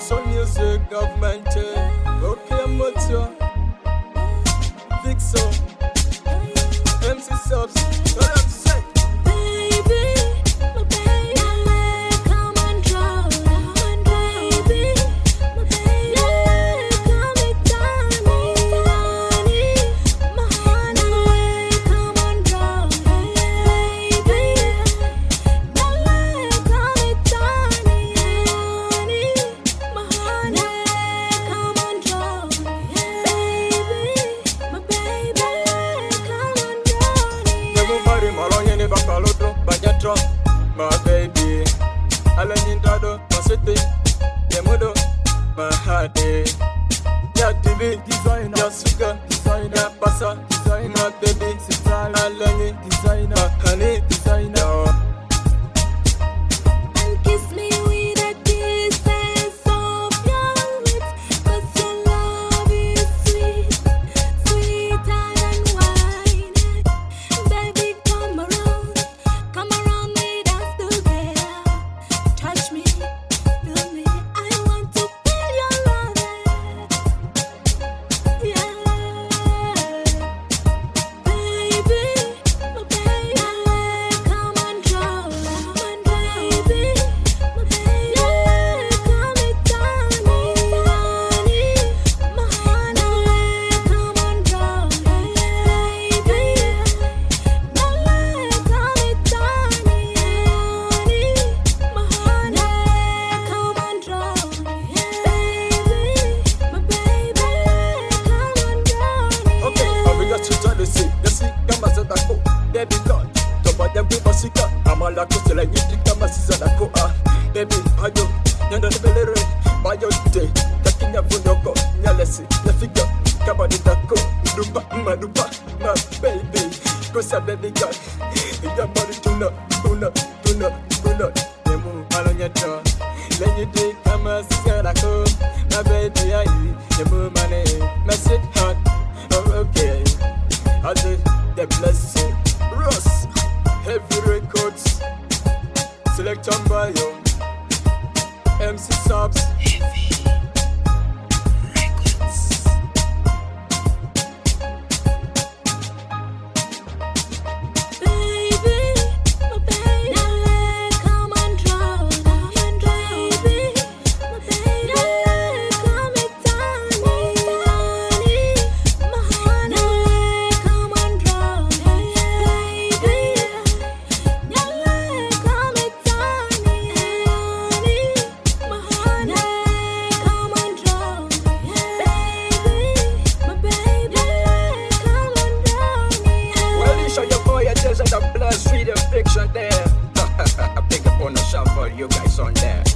Soul music, government, okay, motor, Vixo, MC Subs, what I'm saying. My baby, Alanindado, my city, Yamudo, my heart, ya TV, designer, ya sugar, designer, ya pasa, designer, my baby, Alani, designer, honey, designer. And kiss me with a kisses of your lips, 'cause your love is sweet, sweeter than wine. Baby, come around me, dance together. Touch me, feel me, I want to feel your love. Yeah, baby, my baby, come and draw, and baby, my baby, come and turn me, my honey, come and draw, baby, my leg, come and turn me, my honey, come and draw, baby, my baby, come and draw me. Okay, I will get you to the sea, come as a taco, baby, God. Them people sick up. I'm all like to like you think I'm a season. Baby, I do. You're not very red. By your day, taking up on your go. Yalesi, the figure. Come on, the taco. Lupa, my baby. Cause I'm baby God. Your body do not. Nemu, I don't get you. Let you think I'm a season. My baby, I eat. Nemu, my name. My sweet heart. Oh, okay. I do the blessing. Ross. Heavy records, select on by you, MC Subs. Baby, my baby, come and draw, and baby, my baby, come and turn me, my honey, come and draw, baby, come and turn me, my honey, come and draw, baby, my baby, come and draw me. Well, you show your boy a taste of the blood, sweet and fiction there. I pick up on the shop for you guys on there.